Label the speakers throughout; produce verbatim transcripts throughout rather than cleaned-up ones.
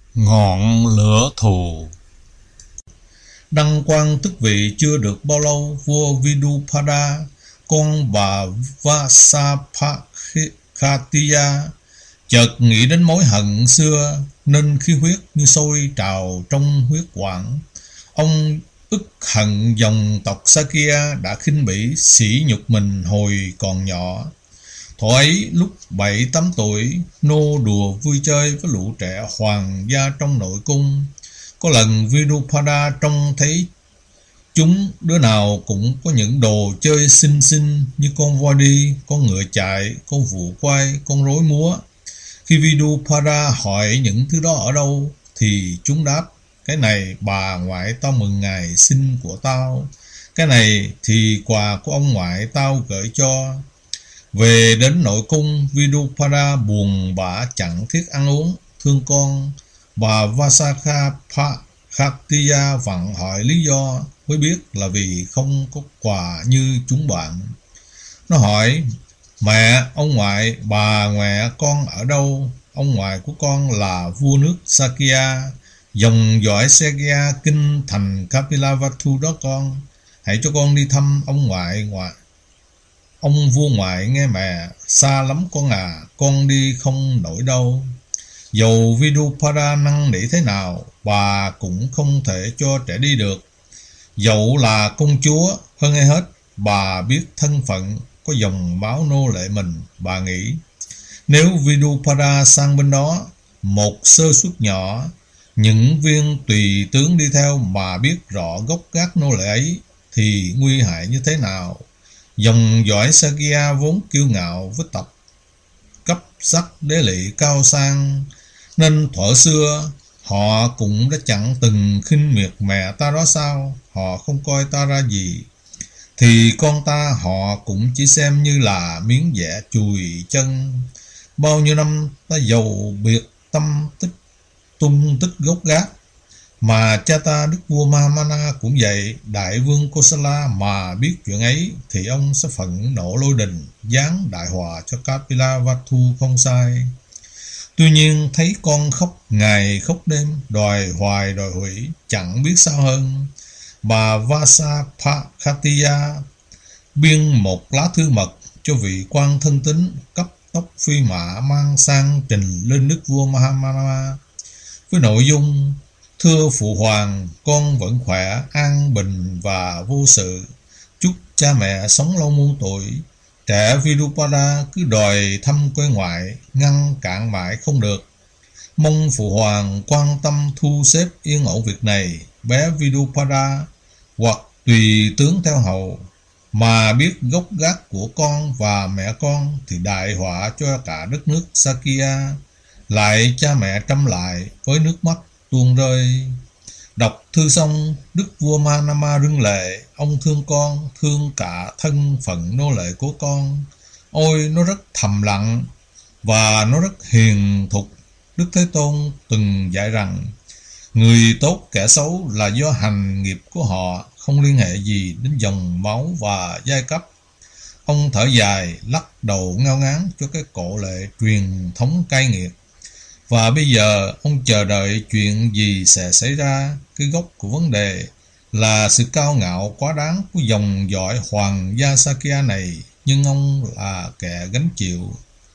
Speaker 1: Ngọn lửa thù. Đăng quang tức vị chưa được bao lâu, vua Vidupada, con bà Vasapakkhatiya, chợt nghĩ đến mối hận xưa nên khí huyết như sôi trào trong huyết quản. Ông ức hận dòng tộc Sakya đã khinh bỉ sỉ nhục mình hồi còn nhỏ. Thuở ấy lúc bảy tám tuổi, nô đùa vui chơi với lũ trẻ hoàng gia trong nội cung. Có lần Vidupada trông thấy chúng đứa nào cũng có những đồ chơi xinh xinh như con voi đi, con ngựa chạy, con vụ quay, con rối múa. Khi Vidupada hỏi những thứ đó ở đâu thì chúng đáp: cái này bà ngoại tao mừng ngày sinh của tao, cái này thì quà của ông ngoại tao gửi cho. Về đến nội cung, Vidupada buồn bã chẳng thiết ăn uống, thương con. Bà Vasapakkhatiya vặn hỏi lý do, mới biết là vì không có quà như chúng bạn. Nó hỏi: mẹ, ông ngoại, bà ngoại con ở đâu? Ông ngoại của con là vua nước Sakya, dòng dõi Sakya kinh thành Kapilavatthu đó con. Hãy cho con đi thăm ông ngoại ngoại. Ông vua ngoại nghe mẹ: xa lắm con à, con đi không nổi đâu. Dầu Vidupada năn nỉ thế nào, bà cũng không thể cho trẻ đi được. Dẫu là công chúa, hơn ai hết, bà biết thân phận có dòng máu nô lệ mình. Bà nghĩ nếu Vidupada sang bên đó, một sơ suất nhỏ, những viên tùy tướng đi theo mà biết rõ gốc gác nô lệ ấy thì nguy hại như thế nào. Dòng dõi Sakya vốn kiêu ngạo với tập cấp sắc đế lị cao sang, nên thuở xưa họ cũng đã chẳng từng khinh miệt mẹ ta đó sao? Họ không coi ta ra gì, thì con ta họ cũng chỉ xem như là miếng vẽ chùi chân. Bao nhiêu năm ta giàu biệt tâm tích tung tích gốc gác, mà cha ta đức vua Mahamana cũng vậy. Đại vương Kosala mà biết chuyện ấy thì ông sẽ phẫn nộ lôi đình, giáng đại họa cho Kapilavatthu không sai. Tuy nhiên thấy con khóc ngày khóc đêm, đòi hoài đòi hủy, chẳng biết sao hơn. Bà Vasapakkhatiya biên một lá thư mật cho vị quan thân tín, cấp tốc phi mã mang sang trình lên đức vua Mahamana với nội dung: thưa phụ hoàng, con vẫn khỏe, an bình và vô sự. Chúc cha mẹ sống lâu muôn tuổi. Trẻ Vidupada cứ đòi thăm quê ngoại, ngăn cản mãi không được. Mong phụ hoàng quan tâm thu xếp yên ổn việc này. Bé Vidupada hoặc tùy tướng theo hầu mà biết gốc gác của con và mẹ con thì đại họa cho cả đất nước Sakya. Lại cha mẹ trăm lại với nước mắt tuôn rơi. Đọc thư xong, đức vua Manama rưng lệ. Ông thương con, thương cả thân phận nô lệ của con. Ôi, nó rất thầm lặng và nó rất hiền thục. Đức Thế Tôn từng dạy rằng người tốt kẻ xấu là do hành nghiệp của họ, không liên hệ gì đến dòng máu và giai cấp. Ông thở dài, lắc đầu ngao ngán cho cái cổ lệ truyền thống cay nghiệt. Và bây giờ ông chờ đợi chuyện gì sẽ xảy ra. Cái gốc của vấn đề là sự cao ngạo quá đáng của dòng dõi hoàng gia Sakya này, nhưng ông là kẻ gánh chịu.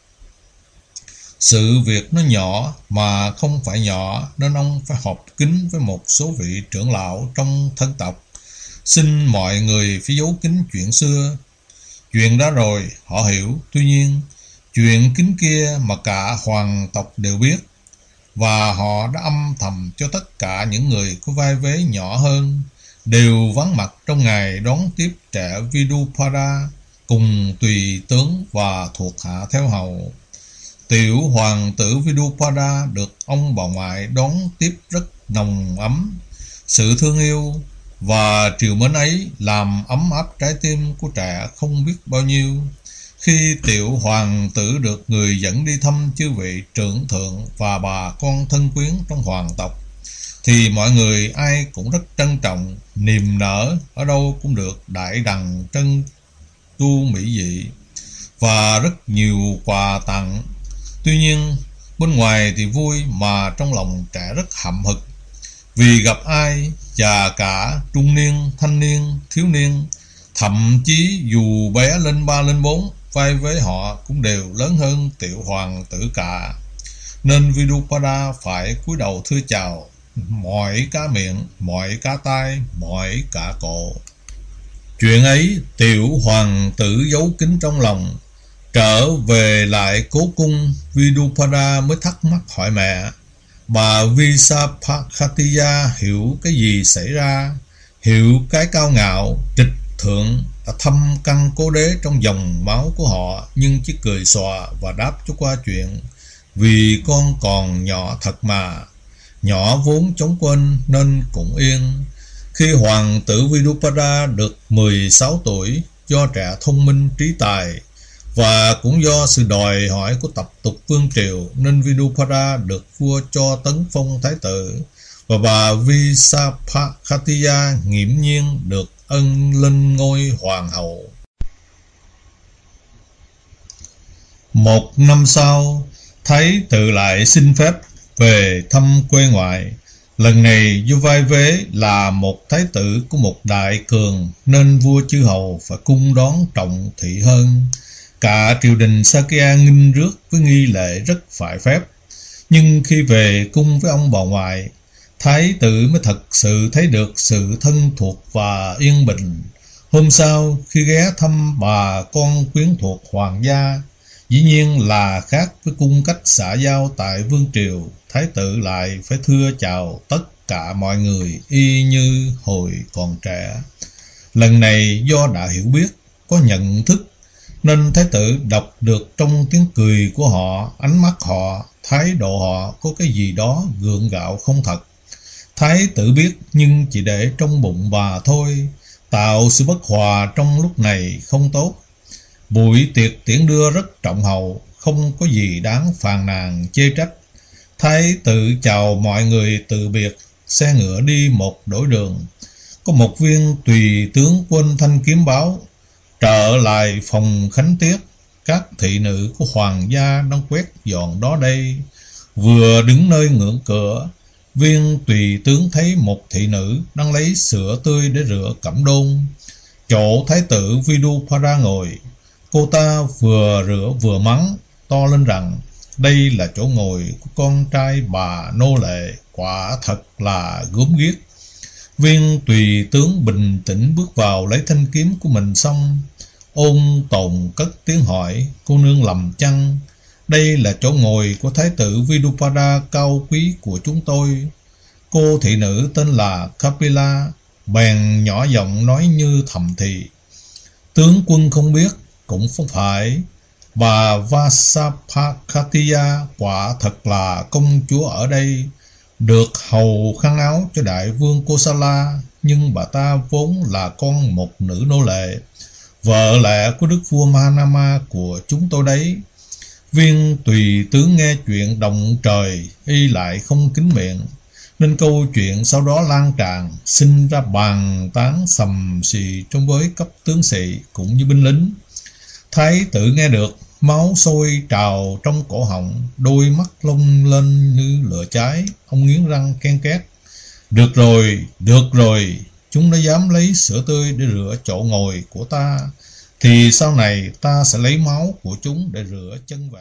Speaker 1: Sự việc nó nhỏ mà không phải nhỏ, nên ông phải họp kín với một số vị trưởng lão trong thân tộc, xin mọi người phải giấu kín chuyện xưa. Chuyện đó rồi họ hiểu, tuy nhiên chuyện kín kia mà cả hoàng tộc đều biết, và họ đã âm thầm cho tất cả những người có vai vế nhỏ hơn đều vắng mặt trong ngày đón tiếp trẻ Vidupada cùng tùy tướng và thuộc hạ theo hầu. Tiểu hoàng tử Vidupada được ông bà ngoại đón tiếp rất nồng ấm. Sự thương yêu và trìu mến ấy làm ấm áp trái tim của trẻ không biết bao nhiêu. Khi tiểu hoàng tử được người dẫn đi thăm chư vị trưởng thượng và bà con thân quyến trong hoàng tộc, thì mọi người ai cũng rất trân trọng, niềm nở ở đâu cũng được đại đằng trân tu mỹ dị và rất nhiều quà tặng. Tuy nhiên Bên ngoài thì vui mà trong lòng trẻ rất hậm hực, vì gặp ai, già cả, trung niên, thanh niên, thiếu niên, thậm chí dù bé lên ba lên bốn, vai với họ cũng đều lớn hơn tiểu hoàng tử cả. Nên Vidupada phải cúi đầu thưa chào mỏi cá miệng, mỏi cá tai, mỏi cả cổ. Chuyện ấy tiểu hoàng tử giấu kín trong lòng. Trở về lại cố cung, Vidupada mới thắc mắc hỏi mẹ. Bà Visapakhattiya hiểu cái gì xảy ra, hiểu cái cao ngạo, trịch thượng đã thâm căn cố đế trong dòng máu của họ, nhưng chỉ cười xòa và đáp cho qua chuyện. Vì con còn nhỏ thật mà. Nhỏ vốn chống quên nên cũng yên. Khi hoàng tử Vidupada được mười sáu tuổi, do trẻ thông minh trí tài và cũng do sự đòi hỏi của tập tục vương triều, nên Vidupada được vua cho tấn phong thái tử, và bà Visapakhattiya nghiễm nhiên được ân lên ngôi hoàng hậu. Một năm sau, thái tử lại xin phép về thăm quê ngoại. Lần này do vai vế là một thái tử của một đại cường, nên vua chư hầu phải cung đón trọng thị hơn. Cả triều đình Sakya nghinh rước với nghi lễ rất phải phép. Nhưng khi về cung với ông bà ngoại, thái tử mới thật sự thấy được sự thân thuộc và yên bình. Hôm sau, khi ghé thăm bà con quyến thuộc hoàng gia, dĩ nhiên là khác với cung cách xã giao tại vương triều, thái tử lại phải thưa chào tất cả mọi người y như hồi còn trẻ. Lần này do đã hiểu biết, có nhận thức, nên thái tử đọc được trong tiếng cười của họ, ánh mắt họ, thái độ họ có cái gì đó gượng gạo không thật. Thái tử biết nhưng chỉ để trong bụng bà thôi, tạo sự bất hòa trong lúc này không tốt. Buổi tiệc tiễn đưa rất trọng hậu, không có gì đáng phàn nàn chê trách. Thái tử chào mọi người từ biệt, xe ngựa đi một đổi đường. Có một viên tùy tướng quân thanh kiếm báo. Trở lại phòng khánh tiết, các thị nữ của hoàng gia đang quét dọn đó đây. Vừa đứng nơi ngưỡng cửa, viên tùy tướng thấy một thị nữ đang lấy sữa tươi để rửa cẩm đôn. Chỗ thái tử Vidupada ngồi, cô ta vừa rửa vừa mắng to lên rằng đây là chỗ ngồi của con trai bà nô lệ, quả thật là gớm ghiếc. Viên tùy tướng bình tĩnh bước vào lấy thanh kiếm của mình xong, ôn tồn cất tiếng hỏi, cô nương lầm chăng? Đây là chỗ ngồi của thái tử Vidupada cao quý của chúng tôi. Cô thị nữ tên là Kapila bèn nhỏ giọng nói như thầm thì. Tướng quân không biết cũng không phải. Bà Visapakhattiya quả thật là công chúa ở đây, được hầu khăn áo cho đại vương Kosala, nhưng bà ta vốn là con một nữ nô lệ, vợ lẽ của đức vua Manama của chúng tôi đấy. Viên tùy tướng nghe chuyện động trời, y lại không kín miệng, nên câu chuyện sau đó lan tràn, sinh ra bàn tán sầm xì trong với cấp tướng sĩ cũng như binh lính. Thái tử nghe được, máu sôi trào trong cổ họng, đôi mắt long lên như lửa cháy, ông nghiến răng ken két. Được rồi, được rồi, chúng đã dám lấy sữa tươi để rửa chỗ ngồi của ta, thì sau này ta sẽ lấy máu của chúng để rửa chân vậy.